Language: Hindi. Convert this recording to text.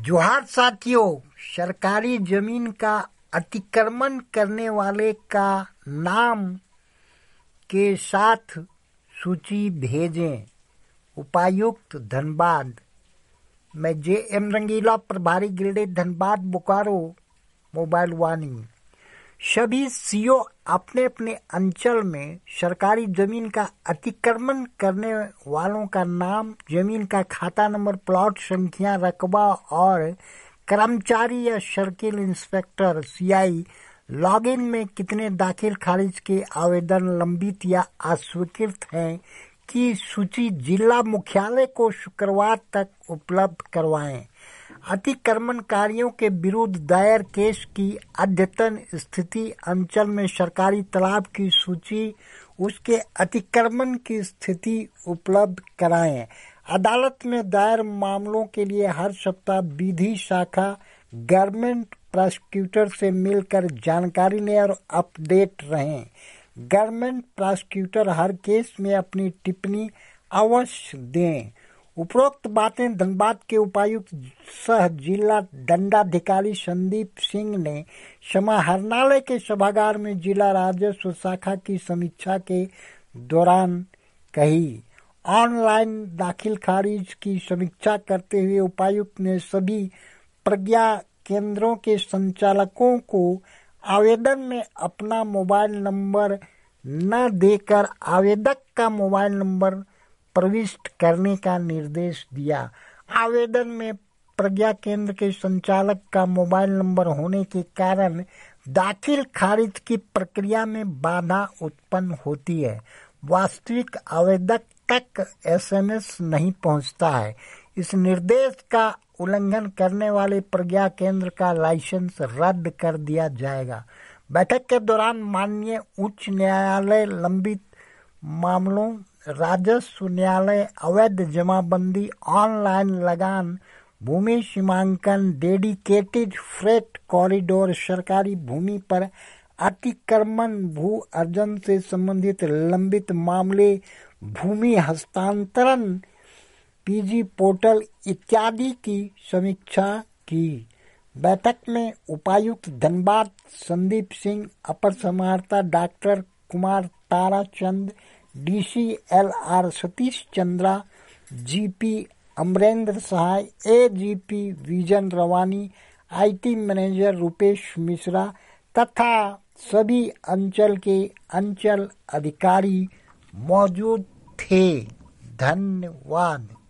जोहार साथियों, सरकारी जमीन का अतिक्रमण करने वाले का नाम के साथ सूची भेजें। उपायुक्त धनबाद। मैं JM रंगीला, प्रभारी गिरडे धनबाद बोकारो। Mobile warning. सभी सीओ अपने अपने अंचल में सरकारी जमीन का अतिक्रमण करने वालों का नाम, जमीन का खाता नंबर, प्लॉट संख्या, रकबा और कर्मचारी या सर्किल इंस्पेक्टर CI लॉगिन में कितने दाखिल खारिज के आवेदन लंबित या अस्वीकृत हैं की सूची जिला मुख्यालय को शुक्रवार तक उपलब्ध करवाएं। अतिक्रमणकारियों के विरुद्ध दायर केस की अद्यतन स्थिति, अंचल में सरकारी तालाब की सूची, उसके अतिक्रमण की स्थिति उपलब्ध कराएं। अदालत में दायर मामलों के लिए हर सप्ताह विधि शाखा गवर्नमेंट प्रोसिक्यूटर से मिलकर जानकारी लें और अपडेट रहें। गवर्नमेंट प्रोसिक्यूटर हर केस में अपनी टिप्पणी अवश्य दें। उपरोक्त बातें धनबाद के उपायुक्त सह जिला दंडाधिकारी संदीप सिंह ने समाहरणालय के सभागार में जिला राजस्व शाखा की समीक्षा के दौरान कही। ऑनलाइन दाखिल खारिज की समीक्षा करते हुए उपायुक्त ने सभी प्रज्ञा केंद्रों के संचालकों को आवेदन में अपना मोबाइल नंबर न देकर आवेदक का मोबाइल नंबर प्रविष्ट करने का निर्देश दिया। आवेदन में प्रज्ञा केंद्र के संचालक का मोबाइल नंबर होने के कारण दाखिल खारिज की प्रक्रिया में बाधा उत्पन्न होती है। वास्तविक आवेदक तक SMS नहीं पहुंचता है। इस निर्देश का उल्लंघन करने वाले प्रज्ञा केंद्र का लाइसेंस रद्द कर दिया जाएगा। बैठक के दौरान माननीय उच्च न्यायालय लंबित मामलों, राजस्व न्यायालय, अवैध जमाबंदी, ऑनलाइन लगान, भूमि सीमांकन, डेडिकेटेड फ्रेट कॉरिडोर, सरकारी भूमि पर अतिक्रमण, भू अर्जन से संबंधित लंबित मामले, भूमि हस्तांतरण, PG पोर्टल इत्यादि की समीक्षा की। बैठक में उपायुक्त धनबाद संदीप सिंह, अपर समाहर्ता doctor Kumar Tarachand, DC LR Satish Chandra, GP Amrendra Sahay, AGP Vijan Rawani, IT manager Rupesh Mishra तथा सभी अंचल के अंचल अधिकारी मौजूद थे। धन्यवाद।